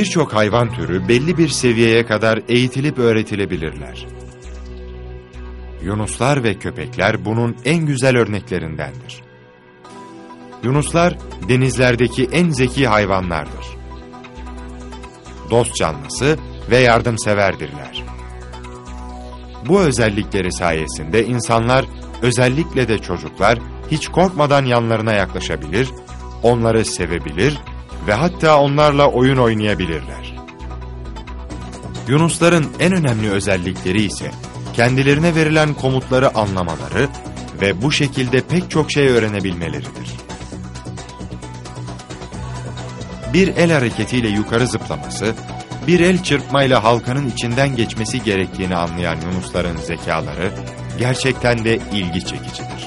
Birçok hayvan türü belli bir seviyeye kadar eğitilip öğretilebilirler. Yunuslar ve köpekler bunun en güzel örneklerindendir. Yunuslar denizlerdeki en zeki hayvanlardır. Dost canlısı ve yardımseverdirler. Bu özellikleri sayesinde insanlar, özellikle de çocuklar, hiç korkmadan yanlarına yaklaşabilir, onları sevebilir ve hatta onlarla oyun oynayabilirler. Yunusların en önemli özellikleri ise kendilerine verilen komutları anlamaları ve bu şekilde pek çok şey öğrenebilmeleridir. Bir el hareketiyle yukarı zıplaması, bir el çırpmayla halkanın içinden geçmesi gerektiğini anlayan yunusların zekaları gerçekten de ilgi çekicidir.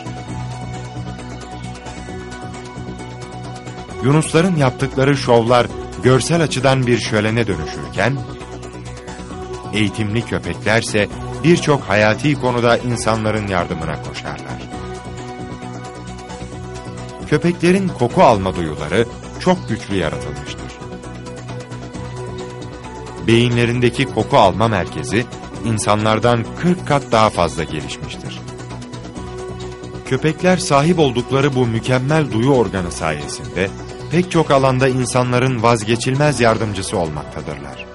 Yunusların yaptıkları şovlar görsel açıdan bir şölene dönüşürken, eğitimli köpeklerse birçok hayati konuda insanların yardımına koşarlar. Köpeklerin koku alma duyuları çok güçlü yaratılmıştır. Beyinlerindeki koku alma merkezi insanlardan 40 kat daha fazla gelişmiştir. Köpekler sahip oldukları bu mükemmel duyu organı sayesinde pek çok alanda insanların vazgeçilmez yardımcısı olmaktadırlar.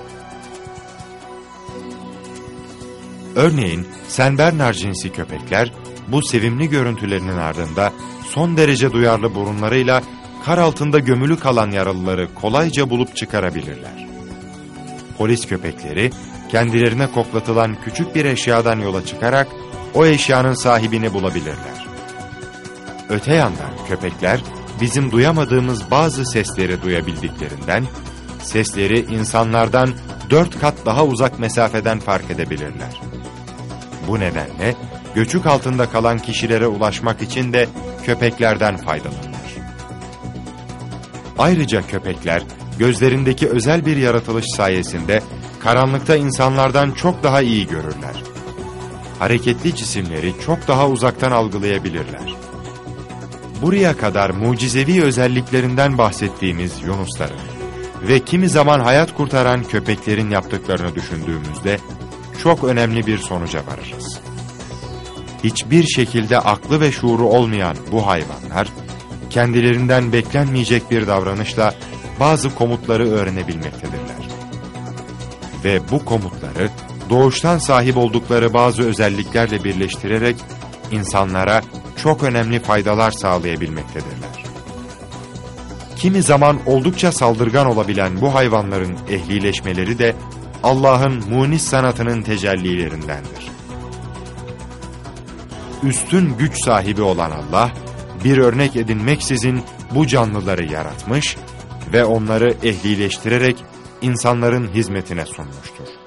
Örneğin Saint Bernard cinsi köpekler bu sevimli görüntülerinin ardında son derece duyarlı burunlarıyla kar altında gömülü kalan yaralıları kolayca bulup çıkarabilirler. Polis köpekleri kendilerine koklatılan küçük bir eşyadan yola çıkarak o eşyanın sahibini bulabilirler. Öte yandan köpekler bizim duyamadığımız bazı sesleri duyabildiklerinden, sesleri insanlardan 4 kat daha uzak mesafeden fark edebilirler. Bu nedenle göçük altında kalan kişilere ulaşmak için de köpeklerden faydalanır. Ayrıca köpekler gözlerindeki özel bir yaratılış sayesinde karanlıkta insanlardan çok daha iyi görürler. Hareketli cisimleri çok daha uzaktan algılayabilirler. Buraya kadar mucizevi özelliklerinden bahsettiğimiz yunusların ve kimi zaman hayat kurtaran köpeklerin yaptıklarını düşündüğümüzde çok önemli bir sonuca varırız. Hiçbir şekilde aklı ve şuuru olmayan bu hayvanlar, kendilerinden beklenmeyecek bir davranışla bazı komutları öğrenebilmektedirler. Ve bu komutları doğuştan sahip oldukları bazı özelliklerle birleştirerek insanlara çok önemli faydalar sağlayabilmektedirler. Kimi zaman oldukça saldırgan olabilen bu hayvanların ehlileşmeleri de Allah'ın munis sanatının tecellilerindendir. Üstün güç sahibi olan Allah, bir örnek edinmeksizin bu canlıları yaratmış ve onları ehlileştirerek insanların hizmetine sunmuştur.